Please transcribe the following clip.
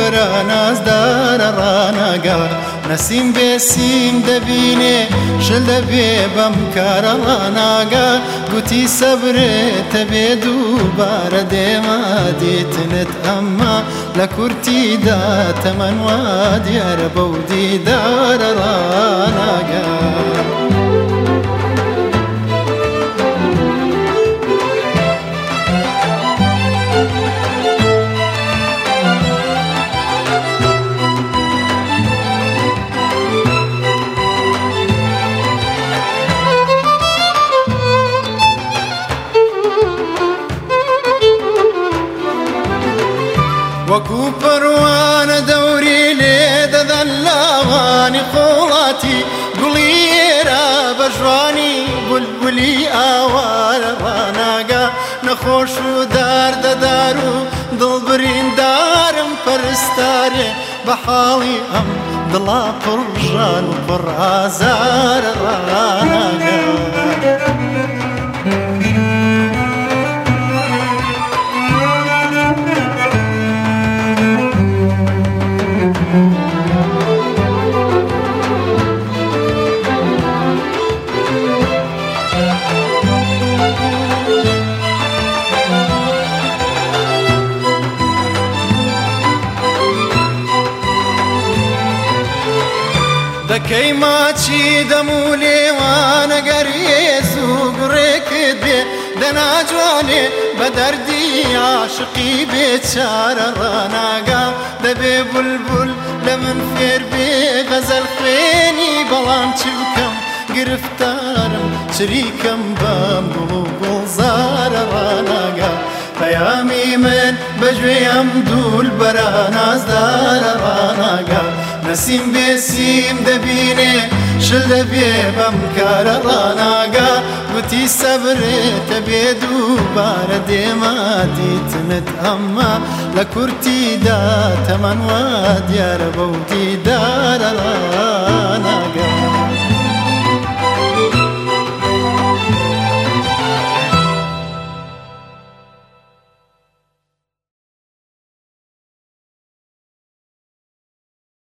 بەرە نازدارە ڕاناگا نەسیم بێسیم دەبینێ شل دەبێ بەم کارە ڕاناگا گوتی سەبرێتە بێ دووبارە دێمە دیتنت ئەمما لە کورتیدا تەمەن وا دیارە بەو دیدارە ڕاناگا وەکو پەروانە دەوری لێ دەدەن لاوانی خۆڵاتی گوڵی ئێرە بە ژوانی بولبولی ئاوارە ڕاناگا نەخۆش و داردەدار و دڵبریندارم پەرستارێ بە حاڵی ئەم دڵا پڕژان و پڕ ئازارە ڕاناگا دەکەی ماچی دەم و لێوانەگەر هێز و گوڕێکت بێ دەناجوانێ بە دەردی عاشقی بێچارە ڕاناگا دەبێ بولبول لە من فێر بێ غەزەل خوێنی بەڵام چی بکەم گرفتارم چریکەم بەم گوڵ و گوڵزارە ڕاناگا پەیامی من بەگوێم دوول بەرە نازدارە ڕاناگا نەسیم بێسیم دەبینێ شل دەبێ بەم کارە ڕاناگا گوتی سەبرێتە بێ دووبارە دێمە دیتنت ئەمما لە کورتیدا تەمەن وا دیارە بەو دیدار